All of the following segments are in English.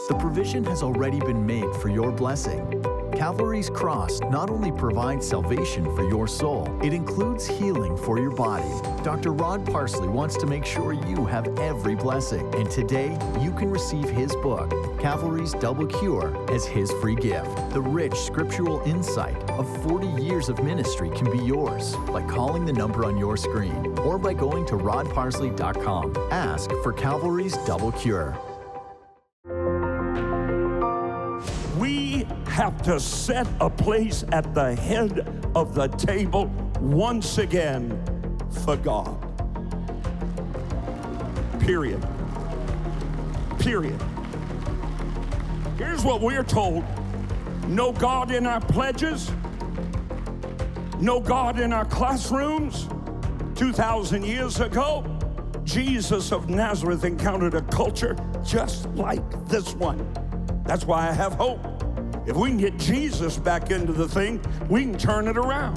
The provision has already been made for your blessing. Calvary's Cross not only provides salvation for your soul, it includes healing for your body. Dr. Rod Parsley wants to make sure you have every blessing, and today you can receive his book, Calvary's Double Cure, as his free gift. The rich scriptural insight of 40 years of ministry can be yours by calling the number on your screen or by going to rodparsley.com. Ask for Calvary's Double Cure. We have to set a place at the head of the table once again for God. Period. Period. Here's what we're told. No God in our pledges. No God in our classrooms. 2,000 years ago, Jesus of Nazareth encountered a culture just like this one. That's why I have hope. If we can get Jesus back into the thing, we can turn it around.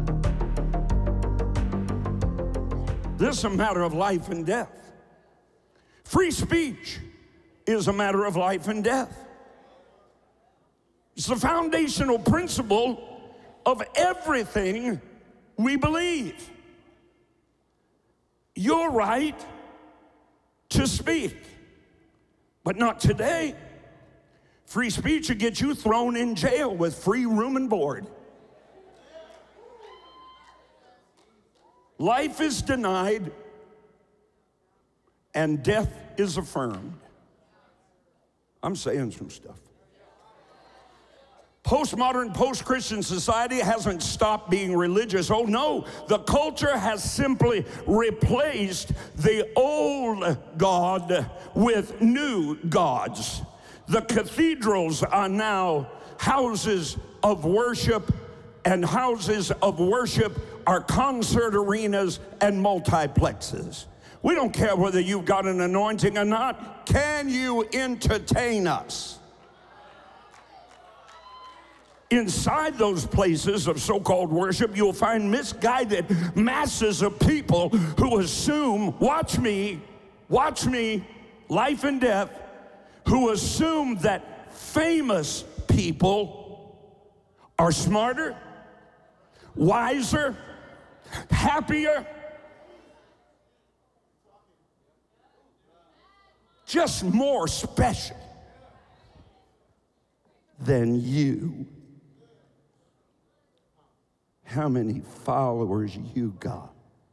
This is a matter of life and death. Free speech is a matter of life and death. It's the foundational principle of everything we believe. Your right to speak, but not today. Free speech will get you thrown in jail with free room and board. Life is denied and death is affirmed. I'm saying some stuff. Postmodern, post-Christian society hasn't stopped being religious. Oh no, the culture has simply replaced the old God with new gods. The cathedrals are now houses of worship, and houses of worship are concert arenas and multiplexes. We don't care whether you've got an anointing or not. Can you entertain us? Inside those places of so-called worship, you'll find misguided masses of people who assume, watch me, life and death, who assume that famous people are smarter, wiser, happier, just more special than you. How many followers you got?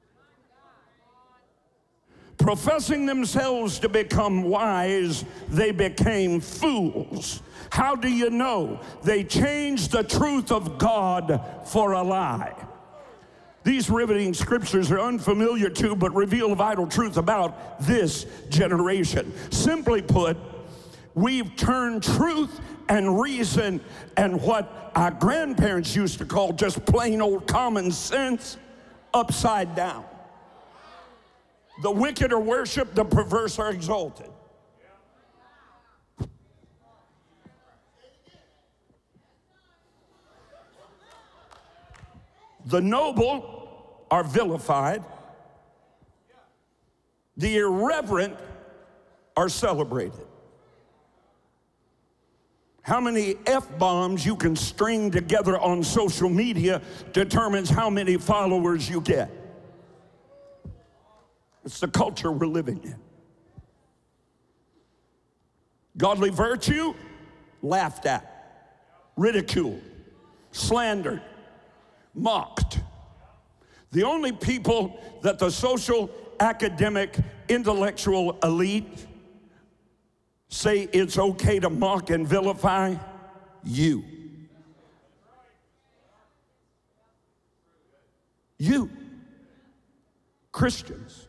Professing themselves to become wise, they became fools. How do you know? They changed the truth of God for a lie. These riveting scriptures are unfamiliar to, but reveal a vital truth about this generation. Simply put, we've turned truth and reason and what our grandparents used to call just plain old common sense upside down. The wicked are worshiped, the perverse are exalted. The noble are vilified. The irreverent are celebrated. How many F-bombs you can string together on social media determines how many followers you get. It's the culture we're living in. Godly virtue, laughed at, ridiculed, slandered, mocked. The only people that the social, academic, intellectual elite say it's okay to mock and vilify, you. You, Christians.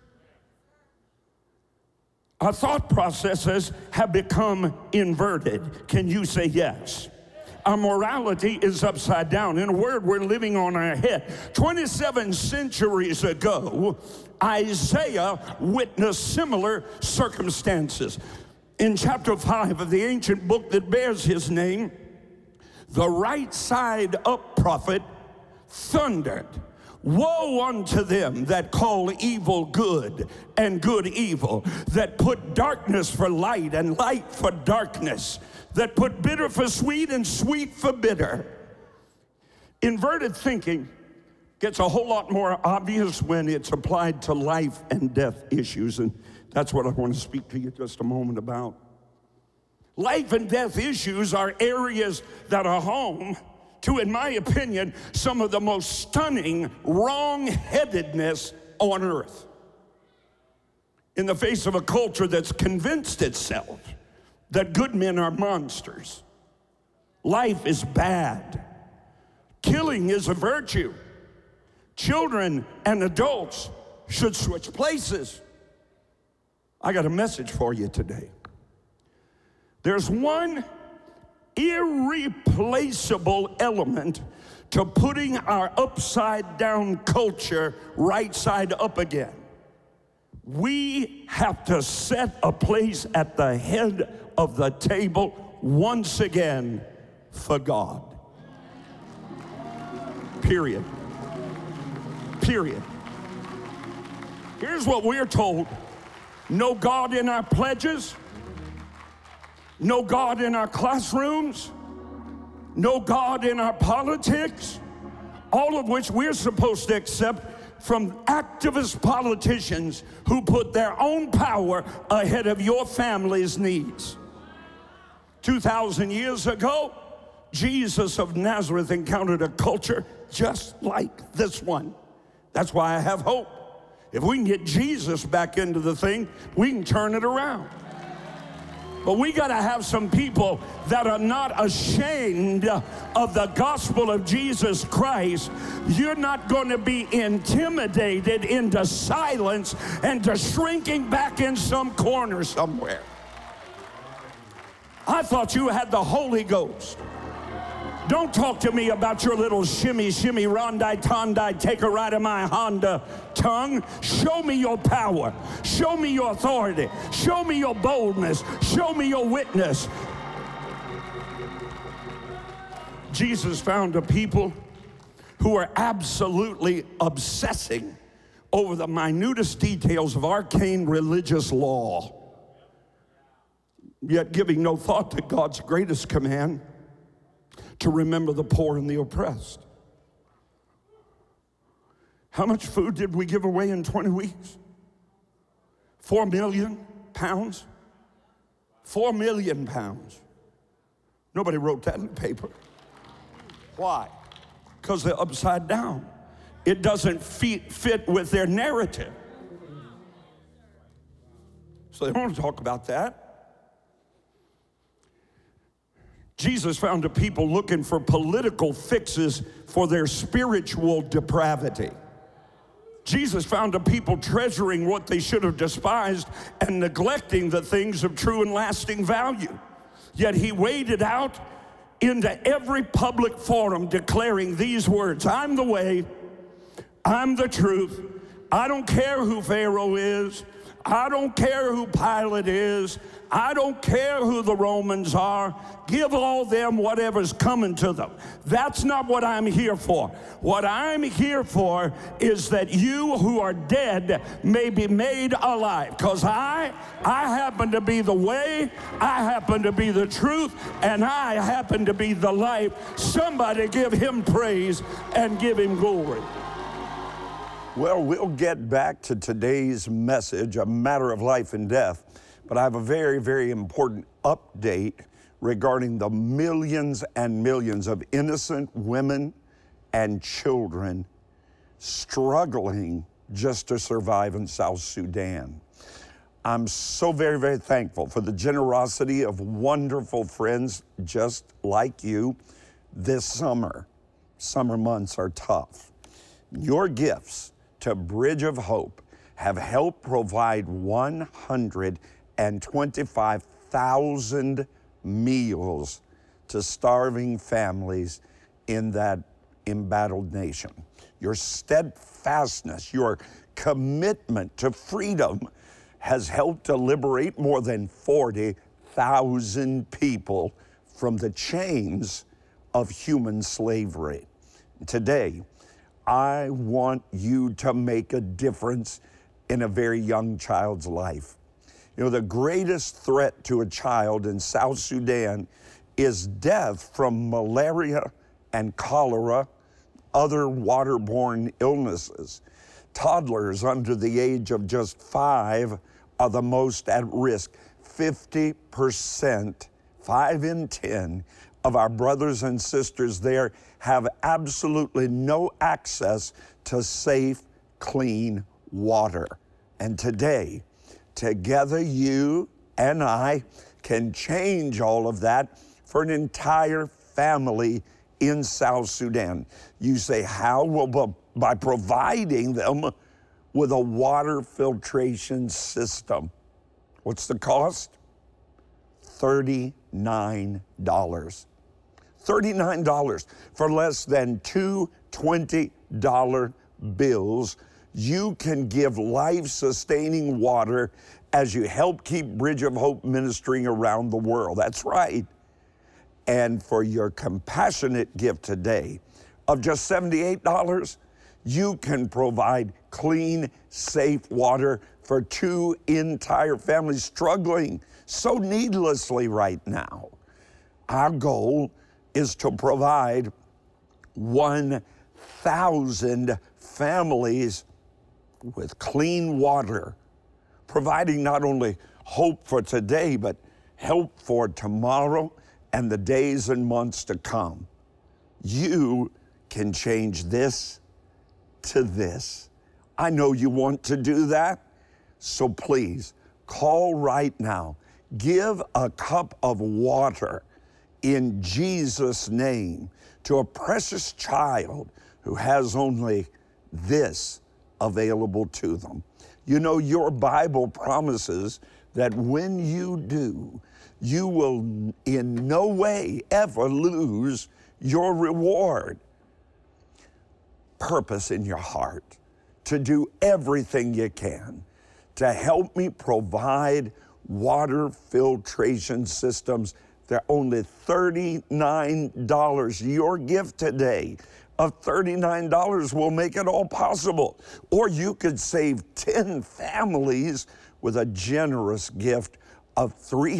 Our thought processes have become inverted. Can you say yes? Our morality is upside down. In a word, we're living on our head. 27 centuries ago, Isaiah witnessed similar circumstances. In chapter 5 of the ancient book that bears his name, the right side up prophet thundered, Woe unto them that call evil good and good evil, that put darkness for light and light for darkness, that put bitter for sweet and sweet for bitter. Inverted thinking gets a whole lot more obvious when it's applied to life and death issues, and that's what I want to speak to you just a moment about. Life and death issues are areas that are home to, in my opinion, some of the most stunning wrong-headedness on earth. In the face of a culture that's convinced itself that good men are monsters, life is bad, killing is a virtue, children and adults should switch places. I got a message for you today. There's one irreplaceable element to putting our upside down culture right side up again. We have to set a place at the head of the table once again for God. Period. Period. Here's what we're told. No God in our pledges. No God in our classrooms, no God in our politics, all of which we're supposed to accept from activist politicians who put their own power ahead of your family's needs. 2,000 years ago, Jesus of Nazareth encountered a culture just like this one. That's why I have hope. If we can get Jesus back into the thing, we can turn it around. But we got to have some people that are not ashamed of the gospel of Jesus Christ. You're not going to be intimidated into silence and to shrinking back in some corner somewhere. I thought you had the Holy Ghost. Don't talk to me about your little shimmy, shimmy, rondai, tondai, take a ride in my Honda tongue. Show me your power. Show me your authority. Show me your boldness. Show me your witness. Jesus found a people who are absolutely obsessing over the minutest details of arcane religious law, yet giving no thought to God's greatest command, to remember the poor and the oppressed. How much food did we give away in 20 weeks? 4 million pounds? 4 million pounds. Nobody wrote that in the paper. Why? Because they're upside down. It doesn't fit with their narrative. So they don't want to talk about that. Jesus found a people looking for political fixes for their spiritual depravity. Jesus found a people treasuring what they should have despised and neglecting the things of true and lasting value. Yet he waded out into every public forum declaring these words: I'm the way, I'm the truth, I don't care who Pharaoh is, I don't care who Pilate is, I don't care who the Romans are. Give all them whatever's coming to them. That's not what I'm here for. What I'm here for is that you who are dead may be made alive. Because I happen to be the way, I happen to be the truth, and I happen to be the life. Somebody give him praise and give him glory. Well, we'll get back to today's message, a matter of life and death. But I have a very, very important update regarding the millions and millions of innocent women and children struggling just to survive in South Sudan. I'm so very, very thankful for the generosity of wonderful friends just like you this summer. Summer months are tough. Your gifts to Bridge of Hope have helped provide 125,000 meals to starving families in that embattled nation. Your steadfastness, your commitment to freedom has helped to liberate more than 40,000 people from the chains of human slavery. Today, I want you to make a difference in a very young child's life. You know, the greatest threat to a child in South Sudan is death from malaria and cholera, other waterborne illnesses. Toddlers under the age of just 5 are the most at risk. 50%, 5 in 10 of our brothers and sisters there have absolutely no access to safe, clean water. And today, together you and I can change all of that for an entire family in South Sudan. You say, how? Well, by providing them with a water filtration system. What's the cost? $39. $39 for less than two $20 bills. You can give life-sustaining water as you help keep Bridge of Hope ministering around the world. That's right. And for your compassionate gift today of just $78, you can provide clean, safe water for 2 entire families struggling so needlessly right now. Our goal is to provide 1,000 families with clean water, providing not only hope for today, but help for tomorrow and the days and months to come. You can change this to this. I know you want to do that, so please call right now. Give a cup of water in Jesus' name to a precious child who has only this available to them. You know, your Bible promises that when you do, you will in no way ever lose your reward. Purpose in your heart to do everything you can to help me provide water filtration systems. They're only $39. Your gift today of $39 will make it all possible. Or you could save 10 families with a generous gift of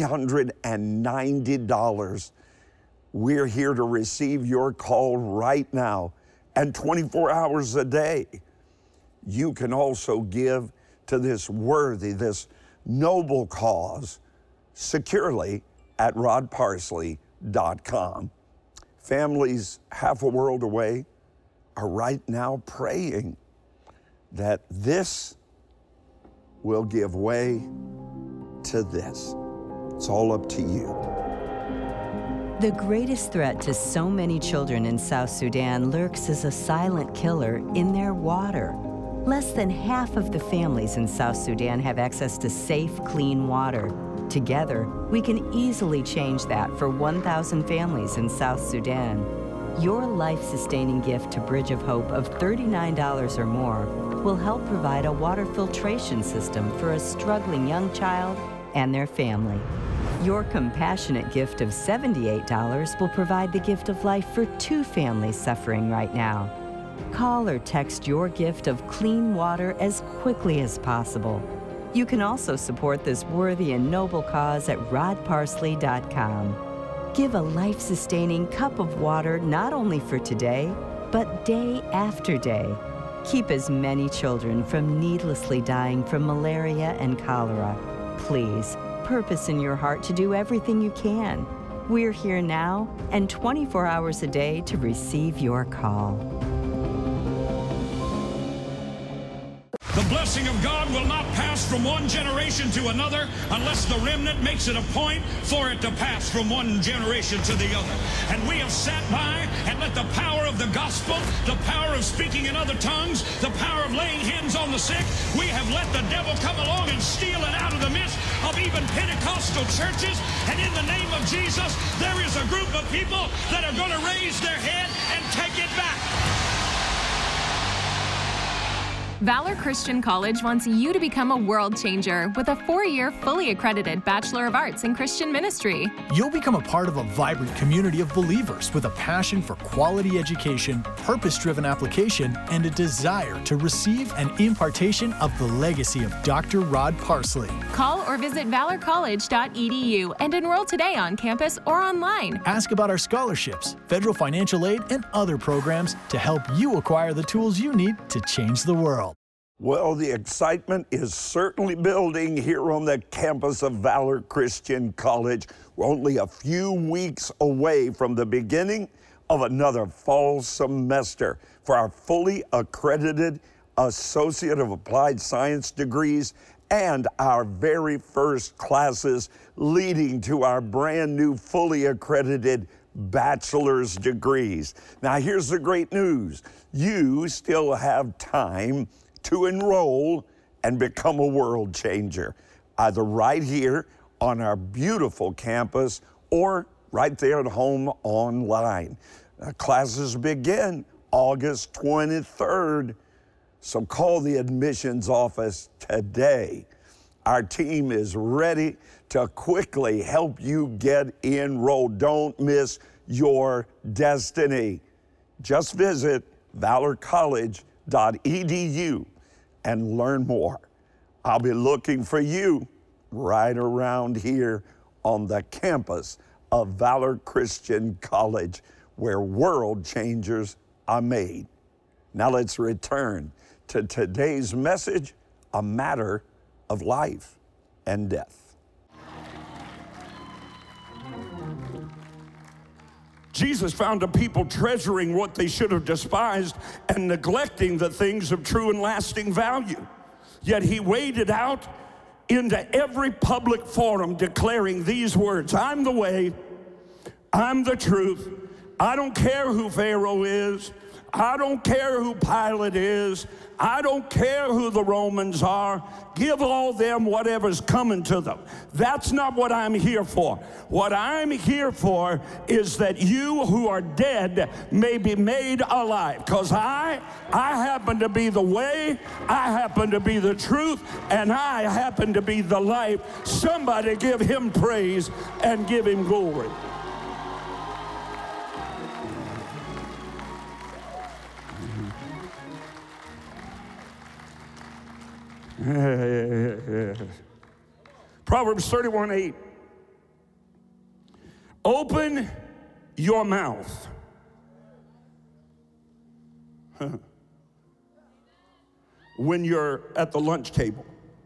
$390. We're here to receive your call right now and 24 hours a day. You can also give to this worthy, this noble cause securely at rodparsley.com. Families half a world away are right now praying that this will give way to this. It's all up to you. The greatest threat to so many children in South Sudan lurks as a silent killer in their water. Less than half of the families in South Sudan have access to safe, clean water. Together, we can easily change that for 1,000 families in South Sudan. Your life-sustaining gift to Bridge of Hope of $39 or more will help provide a water filtration system for a struggling young child and their family. Your compassionate gift of $78 will provide the gift of life for 2 families suffering right now. Call or text your gift of clean water as quickly as possible. You can also support this worthy and noble cause at rodparsley.com. Give a life-sustaining cup of water not only for today, but day after day. Keep as many children from needlessly dying from malaria and cholera. Please, purpose in your heart to do everything you can. We're here now and 24 hours a day to receive your call. The blessing of God will not pass from one generation to another unless the remnant makes it a point for it to pass from one generation to the other. And we have sat by and let the power of the gospel, the power of speaking in other tongues, the power of laying hands on the sick, we have let the devil come along and steal it out of the midst of even Pentecostal churches. And in the name of Jesus, there is a group of people that are going to raise their head and take it back. Valor Christian College wants you to become a world changer with a 4-year, fully accredited Bachelor of Arts in Christian Ministry. You'll become a part of a vibrant community of believers with a passion for quality education, purpose-driven application, and a desire to receive an impartation of the legacy of Dr. Rod Parsley. Call or visit valorcollege.edu and enroll today on campus or online. Ask about our scholarships, federal financial aid, and other programs to help you acquire the tools you need to change the world. Well, the excitement is certainly building here on the campus of Valor Christian College. We're only a few weeks away from the beginning of another fall semester for our fully accredited Associate of Applied Science degrees and our very first classes leading to our brand new fully accredited bachelor's degrees. Now, here's the great news. You still have time to enroll and become a world changer, either right here on our beautiful campus or right there at home online. Classes begin August 23rd, so call the admissions office today. Our team is ready to quickly help you get enrolled. Don't miss your destiny. Just visit valorcollege.edu and learn more. I'll be looking for you right around here on the campus of Valor Christian College, where world changers are made. Now let's return to today's message, a matter of life and death. Jesus found a people treasuring what they should have despised and neglecting the things of true and lasting value. Yet he waded out into every public forum declaring these words: I'm the way, I'm the truth. I don't care who Pharaoh is. I don't care who Pilate is. I don't care who the Romans are. Give all them whatever's coming to them. That's not what I'm here for. What I'm here for is that you who are dead may be made alive. Because I happen to be the way, I happen to be the truth, and I happen to be the life. Somebody give him praise and give him glory. Proverbs 31:8. Open your mouth. When you're at the lunch table.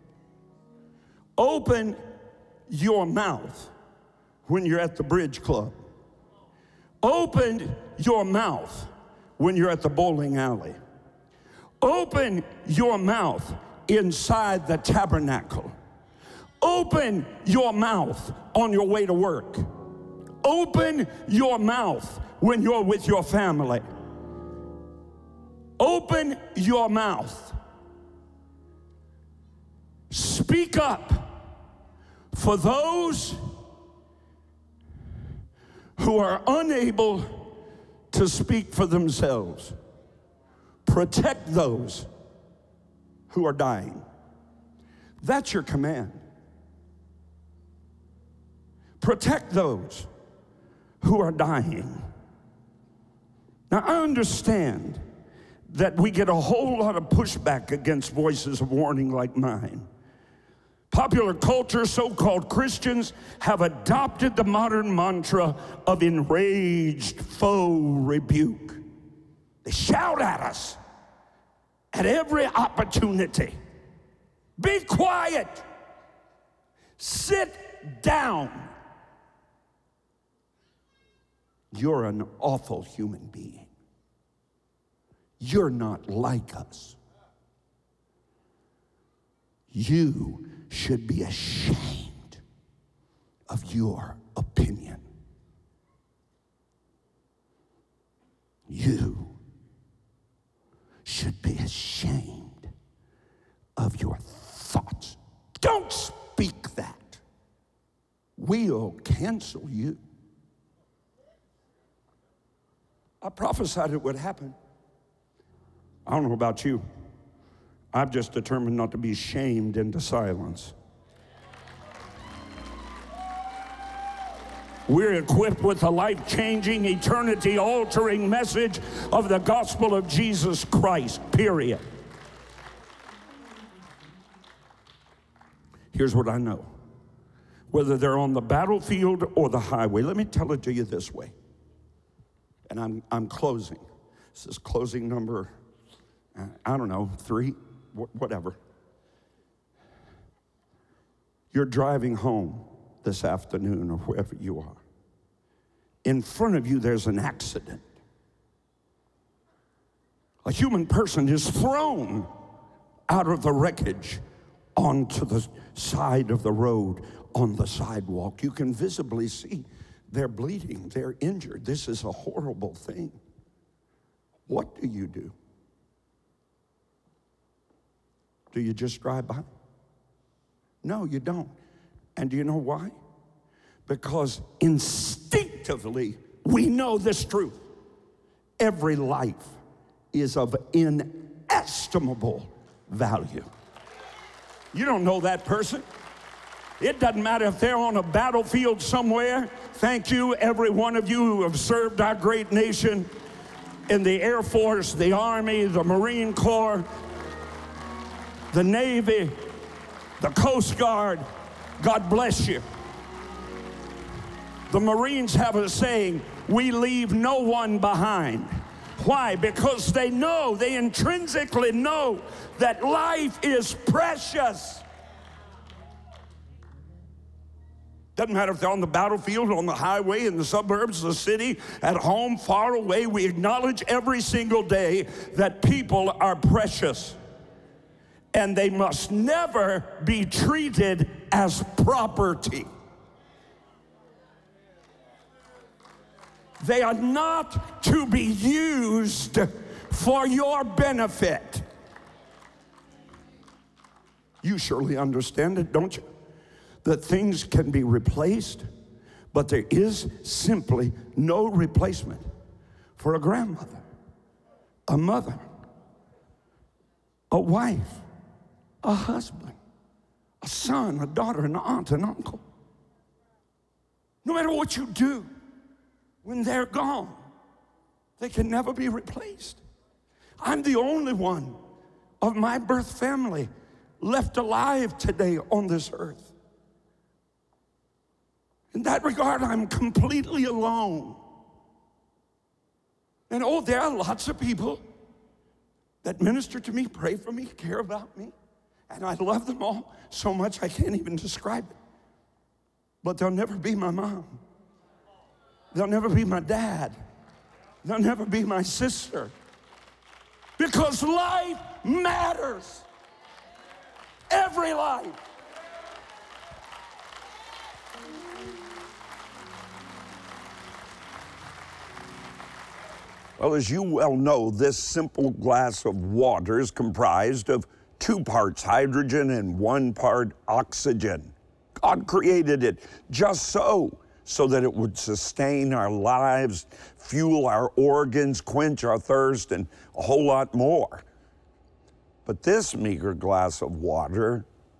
Open your mouth when you're at the bridge club. Open your mouth when you're at the bowling alley. Open your mouth inside the tabernacle. Open your mouth on your way to work. Open your mouth when you're with your family. Open your mouth. Speak up for those who are unable to speak for themselves. Protect those who are dying. That's your command. Protect those who are dying. Now, I understand that we get a whole lot of pushback against voices of warning like mine. Popular culture, so-called Christians, have adopted the modern mantra of enraged foe rebuke. They shout at us at every opportunity. Be quiet. Sit down. You're an awful human being. You're not like us. You should be ashamed of your opinion. You should be ashamed of your thoughts. Don't speak that. We'll cancel you. I prophesied it would happen. I don't know about you. I've just determined not to be shamed into silence. We're equipped with the life-changing, eternity-altering message of the gospel of Jesus Christ, period. Here's what I know. Whether they're on the battlefield or the highway, let me tell it to you this way. And I'm closing. This is closing number, I don't know, 3, whatever. You're driving home this afternoon or wherever you are. In front of you, there's an accident. A human person is thrown out of the wreckage onto the side of the road on the sidewalk. You can visibly see they're bleeding, they're injured. This is a horrible thing. What do you do? Do you just drive by? No, you don't. And do you know why? Because instinctively, we know this truth. Every life is of inestimable value. You don't know that person. It doesn't matter if they're on a battlefield somewhere. Thank you, every one of you who have served our great nation in the Air Force, the Army, the Marine Corps, the Navy, the Coast Guard. God bless you. The Marines have a saying, we leave no one behind. Why? Because they know, they intrinsically know that life is precious. Doesn't matter if they're on the battlefield, on the highway, in the suburbs, the city, at home, far away. We acknowledge every single day that people are precious. And they must never be treated as property. They are not to be used for your benefit. You surely understand it, don't you? That things can be replaced, but there is simply no replacement for a grandmother, a mother, a wife, a husband, a son, a daughter, an aunt, an uncle. No matter what you do, when they're gone, they can never be replaced. I'm the only one of my birth family left alive today on this earth. In that regard, I'm completely alone. And oh, there are lots of people that minister to me, pray for me, care about me, and I love them all so much I can't even describe it. But they'll never be my mom. They'll never be my dad. They'll never be my sister. Because life matters. Every life. Well, as you well know, this simple glass of water is comprised of 2 parts hydrogen and 1 part oxygen. God created it just so that it would sustain our lives, fuel our organs, quench our thirst, and a whole lot more. But this meager glass of water,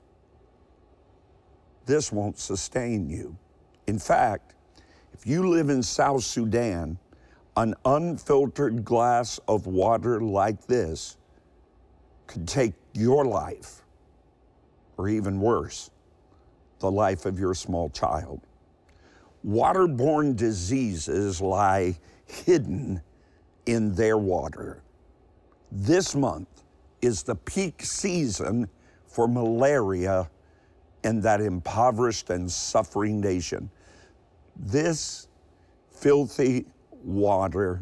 this won't sustain you. In fact, if you live in South Sudan, an unfiltered glass of water like this could take your life, or even worse, the life of your small child. Waterborne diseases lie hidden in their water. This month is the peak season for malaria in that impoverished and suffering nation. This filthy water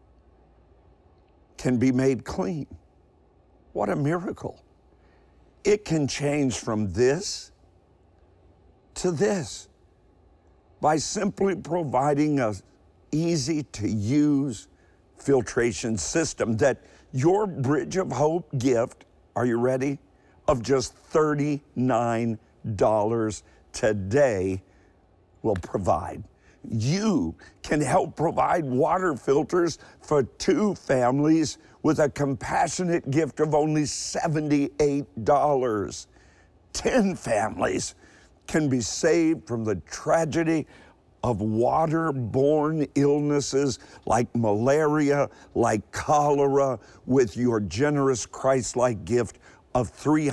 can be made clean. What a miracle. It can change from this to this by simply providing an easy-to-use filtration system that your Bridge of Hope gift, are you ready, of just $39 today will provide. You can help provide water filters for 2 families with a compassionate gift of only $78. 10 families can be saved from the tragedy of waterborne illnesses like malaria, like cholera, with your generous Christ-like gift of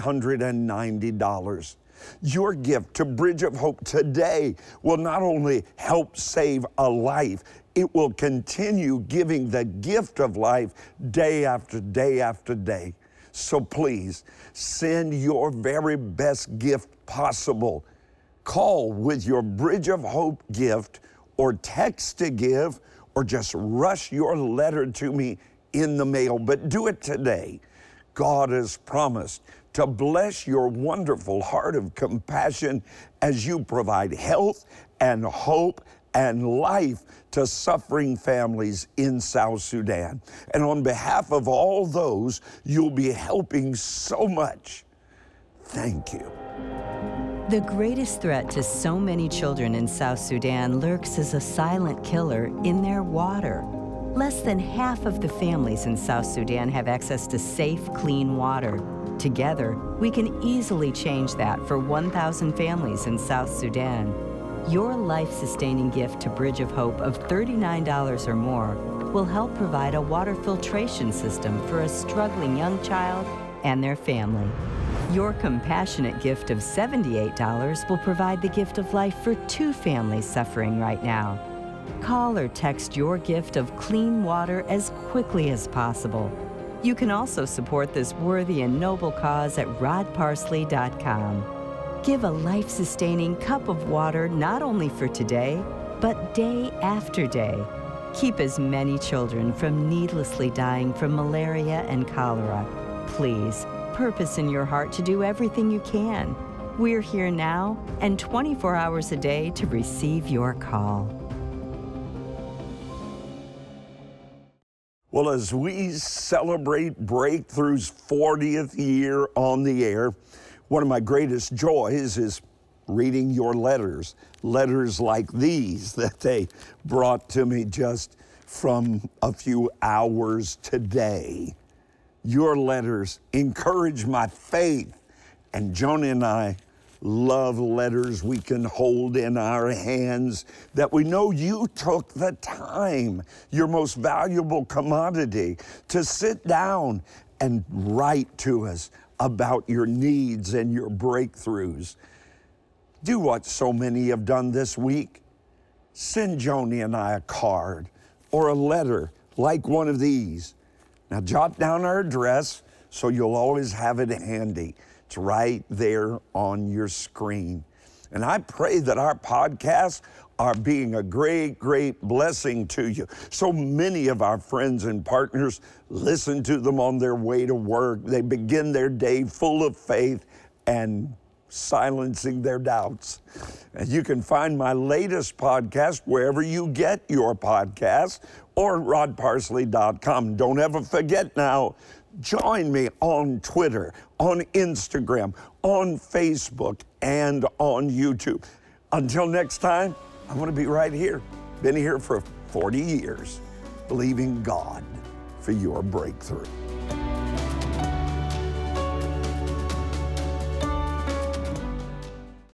$390. Your gift to Bridge of Hope today will not only help save a life, it will continue giving the gift of life day after day after day. So please, send your very best gift possible. Call with your Bridge of Hope gift, or text to give, or just rush your letter to me in the mail. But do it today. God has promised to bless your wonderful heart of compassion as you provide health and hope and life to suffering families in South Sudan. And on behalf of all those you'll be helping so much, thank you. The greatest threat to so many children in South Sudan lurks as a silent killer in their water. Less than half of the families in South Sudan have access to safe, clean water. Together, we can easily change that for 1,000 families in South Sudan. Your life-sustaining gift to Bridge of Hope of $39 or more will help provide a water filtration system for a struggling young child and their family. Your compassionate gift of $78 will provide the gift of life for 2 families suffering right now. Call or text your gift of clean water as quickly as possible. You can also support this worthy and noble cause at rodparsley.com. Give a life-sustaining cup of water not only for today, but day after day. Keep as many children from needlessly dying from malaria and cholera. Please, purpose in your heart to do everything you can. We're here now and 24 hours a day to receive your call. Well, as we celebrate Breakthrough's 40th year on the air, one of my greatest joys is reading your letters like these that they brought to me just from a few hours today. Your letters encourage my faith, and Joni and I love letters we can hold in our hands that we know you took the time, your most valuable commodity, to sit down and write to us about your needs and your breakthroughs. Do what so many have done this week. Send Joni and I a card or a letter like one of these. Now jot down our address so you'll always have it handy. It's right there on your screen. And I pray that our podcasts are being a great, great blessing to you. So many of our friends and partners listen to them on their way to work. They begin their day full of faith and silencing their doubts. And you can find my latest podcast wherever you get your podcasts or rodparsley.com. Don't ever forget now, join me on Twitter, on Instagram, on Facebook, and on YouTube. Until next time, I'm going to be right here. Been here for 40 years, believing God for your breakthrough.